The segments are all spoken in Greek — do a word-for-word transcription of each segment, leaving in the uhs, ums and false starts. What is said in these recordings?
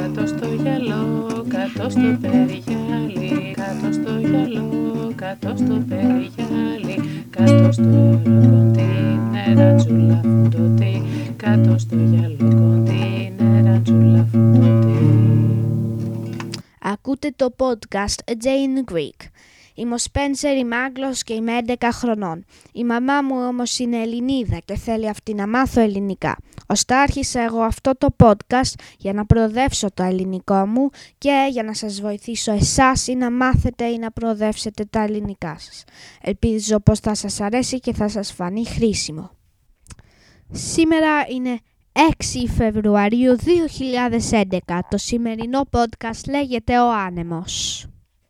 κάτω στο γυαλό, κάτω στο περιγυάλι, κάτω στο γυαλό, κάτω στο περιγυάλι, κάτω στο γυαλό κοντίνερα τσουλα φουντωτή, κάτω στο γυαλό κοντίνερα τσουλα φουντωτή. Ακούτε το podcast A Day in Greek. Είμαι ο Σπένσερ, είμαι Άγγλος και είμαι έντεκα χρονών. Η μαμά μου όμως είναι Ελληνίδα και θέλει αυτή να μάθω ελληνικά. Ώστε άρχισα εγώ αυτό το podcast για να προοδεύσω το ελληνικό μου και για να σας βοηθήσω εσάς ή να μάθετε ή να προοδεύσετε τα ελληνικά σας. Ελπίζω πως θα σας αρέσει και θα σας φανεί χρήσιμο. Σήμερα είναι έξι Φεβρουαρίου δύο χιλιάδες έντεκα. Το σημερινό podcast λέγεται «Ο Άνεμος».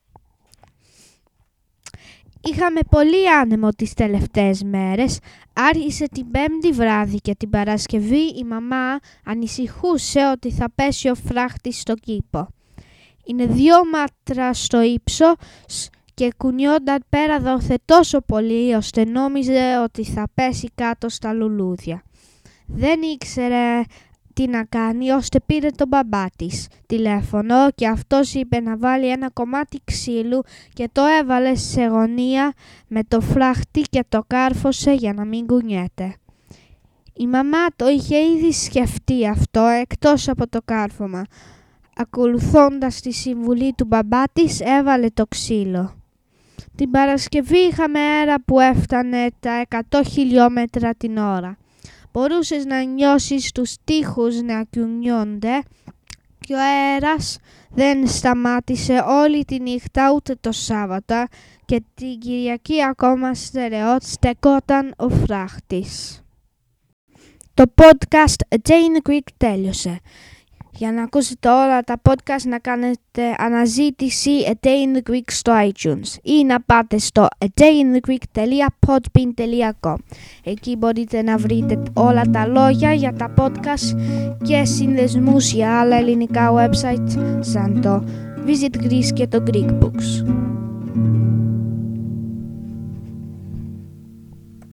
Είχαμε πολύ άνεμο τις τελευταίες μέρες. Άρχισε την Πέμπτη βράδυ και την Παρασκευή η μαμά ανησυχούσε ότι θα πέσει ο φράχτης στο κήπο. Είναι δύο μάτρα στο ύψος και κουνιόνταν πέρα δόθε τόσο πολύ ώστε νόμιζε ότι θα πέσει κάτω στα λουλούδια. Δεν ήξερε τι να κάνει ώστε πήρε τον μπαμπά της τηλέφωνο και αυτός είπε να βάλει ένα κομμάτι ξύλου και το έβαλε σε γωνία με το φράχτη και το κάρφωσε για να μην κουνιέται. Η μαμά το είχε ήδη σκεφτεί αυτό εκτός από το κάρφωμα. Ακολουθώντας τη συμβουλή του μπαμπά της έβαλε το ξύλο. Την Παρασκευή είχαμε αέρα που έφτανε τα εκατό χιλιόμετρα την ώρα. Μπορούσες να νιώσεις τους τοίχους να κουνιόνται και ο αέρας δεν σταμάτησε όλη τη νύχτα ούτε το Σάββατο και την Κυριακή ακόμα στερεότ στεκόταν ο φράχτης. Το podcast A Day in Greek τέλειωσε. Για να ακούσετε όλα τα podcast να κάνετε αναζήτηση A Day in Greek στο iTunes ή να πάτε στο a day in greek dot podbean dot com. Εκεί μπορείτε να βρείτε όλα τα λόγια για τα podcast και συνδεσμούς για άλλα ελληνικά websites σαν το Visit Greece και το Greek Books.